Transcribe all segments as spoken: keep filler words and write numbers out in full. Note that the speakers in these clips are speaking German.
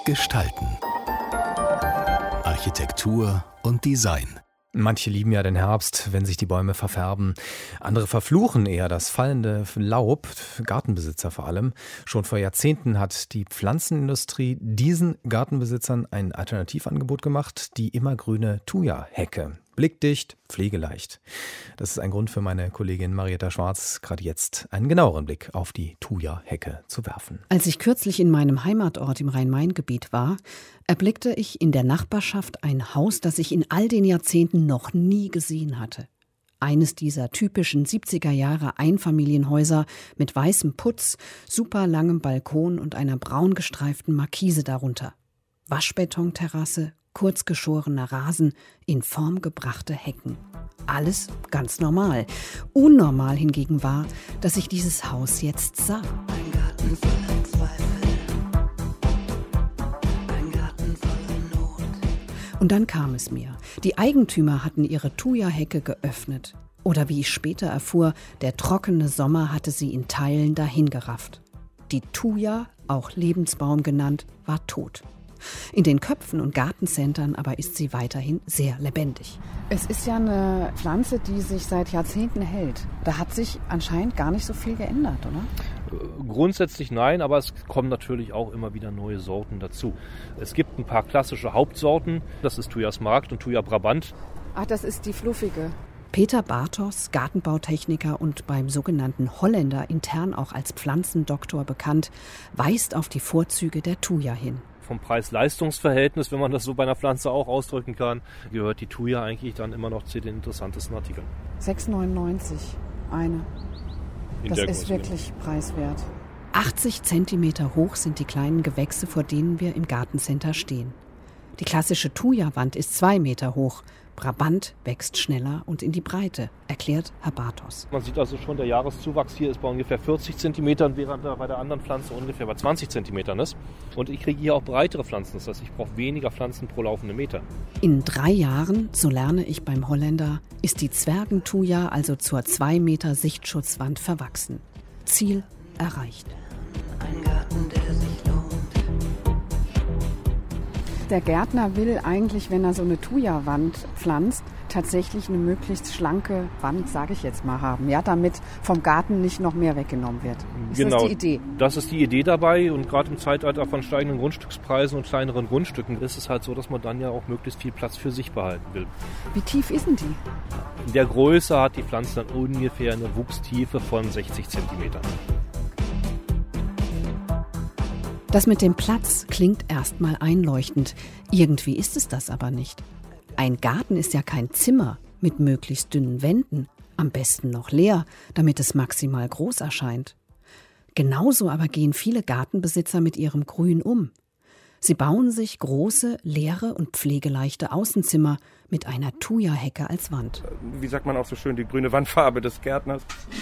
Gestalten. Architektur und Design. Manche lieben ja den Herbst, wenn sich die Bäume verfärben. Andere verfluchen eher das fallende Laub, Gartenbesitzer vor allem. Schon vor Jahrzehnten hat die Pflanzenindustrie diesen Gartenbesitzern ein Alternativangebot gemacht, die immergrüne Thuja-Hecke. Blickdicht, pflegeleicht. Das ist ein Grund für meine Kollegin Marietta Schwarz, gerade jetzt einen genaueren Blick auf die Thuja-Hecke zu werfen. Als ich kürzlich in meinem Heimatort im Rhein-Main-Gebiet war, erblickte ich in der Nachbarschaft ein Haus, das ich in all den Jahrzehnten noch nie gesehen hatte. Eines dieser typischen siebziger Jahre Einfamilienhäuser mit weißem Putz, super langem Balkon und einer braun gestreiften Markise darunter. Waschbetonterrasse, kurzgeschorener Rasen, in Form gebrachte Hecken. Alles ganz normal. Unnormal hingegen war, dass ich dieses Haus jetzt sah. Ein Garten voller Zweifel, ein Garten voller Not. Und dann kam es mir. Die Eigentümer hatten ihre Thuja-Hecke geöffnet. Oder wie ich später erfuhr, der trockene Sommer hatte sie in Teilen dahingerafft. Die Thuja, auch Lebensbaum genannt, war tot. In den Köpfen und Gartencentern aber ist sie weiterhin sehr lebendig. Es ist ja eine Pflanze, die sich seit Jahrzehnten hält. Da hat sich anscheinend gar nicht so viel geändert, oder? Grundsätzlich nein, aber es kommen natürlich auch immer wieder neue Sorten dazu. Es gibt ein paar klassische Hauptsorten. Das ist Thuja Markt und Thuja Brabant. Ach, das ist die fluffige. Peter Bartos, Gartenbautechniker und beim sogenannten Holländer intern auch als Pflanzendoktor bekannt, weist auf die Vorzüge der Thuja hin. Vom Preis-Leistungs-Verhältnis, wenn man das so bei einer Pflanze auch ausdrücken kann, gehört die Thuja eigentlich dann immer noch zu den interessantesten Artikeln. sechs neunundneunzig eine. In Das der ist Größe. wirklich preiswert. achtzig Zentimeter hoch sind die kleinen Gewächse, vor denen wir im Gartencenter stehen. Die klassische Thuja-Wand ist zwei Meter hoch. Brabant wächst schneller und in die Breite, erklärt Herr Bartos. Man sieht also schon, der Jahreszuwachs hier ist bei ungefähr vierzig Zentimetern, während er bei der anderen Pflanze ungefähr bei zwanzig Zentimetern ist. Und ich kriege hier auch breitere Pflanzen, das heißt, ich brauche weniger Pflanzen pro laufende Meter. In drei Jahren, so lerne ich beim Holländer, ist die Zwergen-Thuja also zur zwei Meter Sichtschutzwand verwachsen. Ziel erreicht. Ein Garten, der sich lohnt. Der Gärtner will eigentlich, wenn er so eine Thuja-Wand pflanzt, tatsächlich eine möglichst schlanke Wand, sage ich jetzt mal, haben, ja, damit vom Garten nicht noch mehr weggenommen wird. Ist Genau, das die Idee? Das ist die Idee dabei, und gerade im Zeitalter von steigenden Grundstückspreisen und kleineren Grundstücken ist es halt so, dass man dann ja auch möglichst viel Platz für sich behalten will. Wie tief ist denn die? In der Größe hat die Pflanze dann ungefähr eine Wuchstiefe von sechzig Zentimetern. Das mit dem Platz klingt erstmal einleuchtend. Irgendwie ist es das aber nicht. Ein Garten ist ja kein Zimmer mit möglichst dünnen Wänden, am besten noch leer, damit es maximal groß erscheint. Genauso aber gehen viele Gartenbesitzer mit ihrem Grün um. Sie bauen sich große, leere und pflegeleichte Außenzimmer mit einer Thuja-Hecke als Wand. Wie sagt man auch so schön, die grüne Wandfarbe des Gärtners?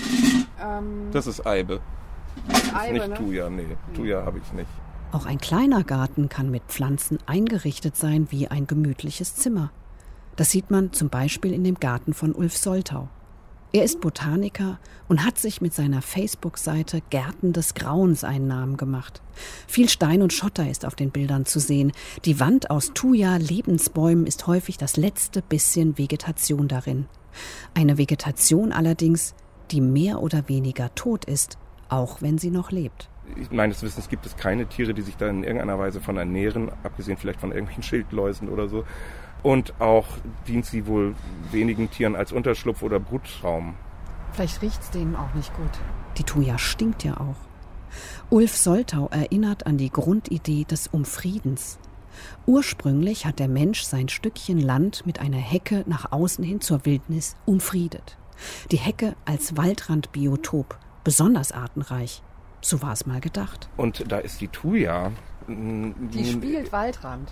Ähm, Das ist Eibe. Eibe, Nicht ne? Thuja, nee. Thuja habe ich nicht. Auch ein kleiner Garten kann mit Pflanzen eingerichtet sein wie ein gemütliches Zimmer. Das sieht man zum Beispiel in dem Garten von Ulf Soltau. Er ist Botaniker und hat sich mit seiner Facebook-Seite Gärten des Grauens einen Namen gemacht. Viel Stein und Schotter ist auf den Bildern zu sehen. Die Wand aus Thuja-Lebensbäumen ist häufig das letzte bisschen Vegetation darin. Eine Vegetation allerdings, die mehr oder weniger tot ist, auch wenn sie noch lebt. Ich, meines Wissens gibt es keine Tiere, die sich da in irgendeiner Weise von ernähren, abgesehen vielleicht von irgendwelchen Schildläusen oder so. Und auch dient sie wohl wenigen Tieren als Unterschlupf oder Brutraum. Vielleicht riecht es denen auch nicht gut. Die Thuja stinkt ja auch. Ulf Soltau erinnert an die Grundidee des Umfriedens. Ursprünglich hat der Mensch sein Stückchen Land mit einer Hecke nach außen hin zur Wildnis umfriedet. Die Hecke als Waldrandbiotop, besonders artenreich. So war es mal gedacht. Und da ist die Thuja. Die spielt Waldrand.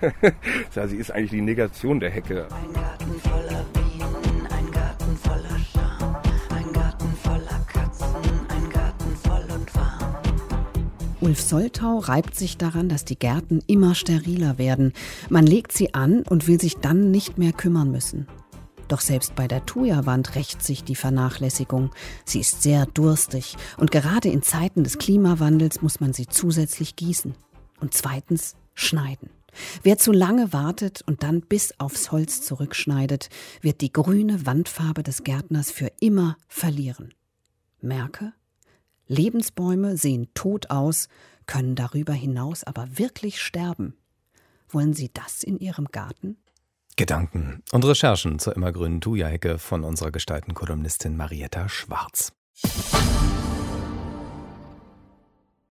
Ja, sie ist eigentlich die Negation der Hecke. Ein Garten voller Bienen, ein Garten voller Charme, ein Garten voller Katzen, ein Garten voll und warm. Ulf Soltau reibt sich daran, dass die Gärten immer steriler werden. Man legt sie an und will sich dann nicht mehr kümmern müssen. Doch selbst bei der Thuja-Wand rächt sich die Vernachlässigung. Sie ist sehr durstig und gerade in Zeiten des Klimawandels muss man sie zusätzlich gießen. Und zweitens schneiden. Wer zu lange wartet und dann bis aufs Holz zurückschneidet, wird die grüne Wandfarbe des Gärtners für immer verlieren. Merke: Lebensbäume sehen tot aus, können darüber hinaus aber wirklich sterben. Wollen Sie das in Ihrem Garten? Gedanken und Recherchen zur immergrünen Thuja-Hecke von unserer Gestaltenkolumnistin Marietta Schwarz.